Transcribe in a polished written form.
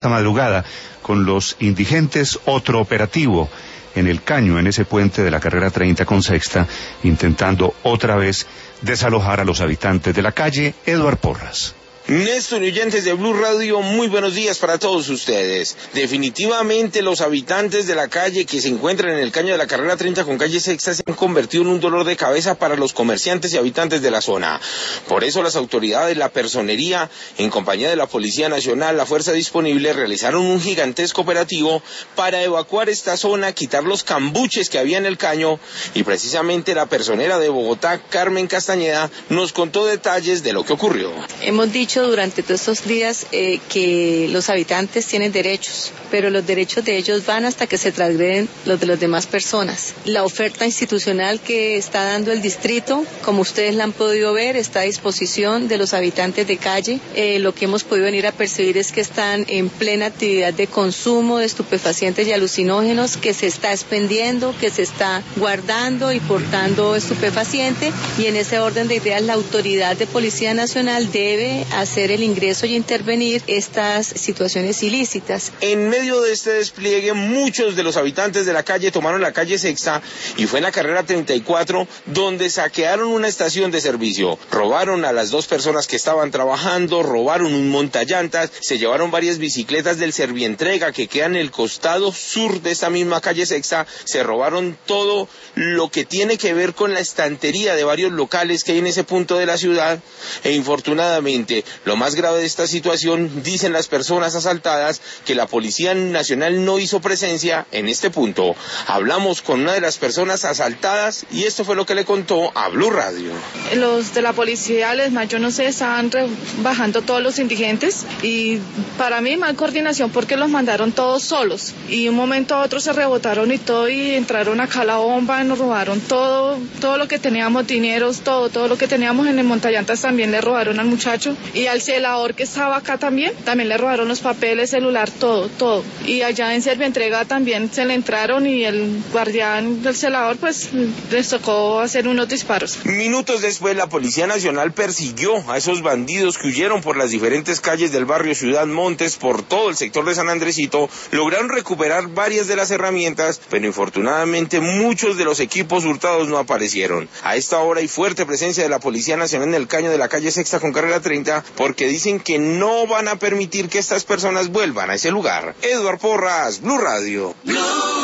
esta madrugada con los indigentes otro operativo en el Caño, en ese puente de la carrera 30 con Sexta, intentando otra vez desalojar a los habitantes de la calle Eduard Porras. Néstor y oyentes de Blue Radio, muy buenos días para todos ustedes. Definitivamente los habitantes de la calle que se encuentran en el Caño de la carrera 30 con calle Sexta se han convertido en un dolor de cabeza para los comerciantes y habitantes de la zona. Por eso las autoridades, la personería, en compañía de la Policía Nacional, la Fuerza Disponible, realizaron un gigantesco operativo para evacuar esta zona, quitar los cambuches que había en el Caño, y precisamente la personera de Bogotá, Carmen Castañeda, nos contó detalles de lo que ocurrió. Hemos dicho durante todos estos días que los habitantes tienen derechos, pero los derechos de ellos van hasta que se transgreden los de las demás personas. La oferta institucional que está dando el distrito, como ustedes la han podido ver, está a disposición de los habitantes de calle. Lo que hemos podido venir a percibir es que están en plena actividad de consumo de estupefacientes y alucinógenos, que se está expendiendo, que se está guardando y portando estupefaciente, y en ese orden de ideas la autoridad de Policía Nacional debe hacer el ingreso y intervenir estas situaciones ilícitas. En medio de este despliegue, muchos de los habitantes de la calle tomaron la calle Sexta, y fue en la carrera 34 donde saquearon una estación de servicio, robaron a las dos personas que estaban trabajando, robaron un montallantas, se llevaron varias bicicletas del Servientrega que queda en el costado sur de esta misma calle Sexta, se robaron todo lo que tiene que ver con la estantería de varios locales que hay en ese punto de la ciudad, e infortunadamente lo más grave de esta situación, dicen las personas asaltadas, que la Policía Nacional no hizo presencia en este punto. Hablamos con una de las personas asaltadas y esto fue lo que le contó a Blue Radio. Los de la policía, yo no sé, estaban bajando todos los indigentes, y para mí mal coordinación porque los mandaron todos solos, y un momento a otro se rebotaron y todo, y entraron acá a la bomba, nos robaron todo lo que teníamos, dineros, todo lo que teníamos en el montallantas también le robaron al muchacho. Y al celador que estaba acá también le robaron los papeles, celular, todo. Y allá en Servientrega también se le entraron, y el guardián del celador pues les tocó hacer unos disparos. Minutos después la Policía Nacional persiguió a esos bandidos que huyeron por las diferentes calles del barrio Ciudad Montes, por todo el sector de San Andresito. Lograron recuperar varias de las herramientas, pero infortunadamente muchos de los equipos hurtados no aparecieron. A esta hora hay fuerte presencia de la Policía Nacional en el Caño de la calle Sexta con carrera 30, porque dicen que no van a permitir que estas personas vuelvan a ese lugar. Eduard Porras, Blue Radio.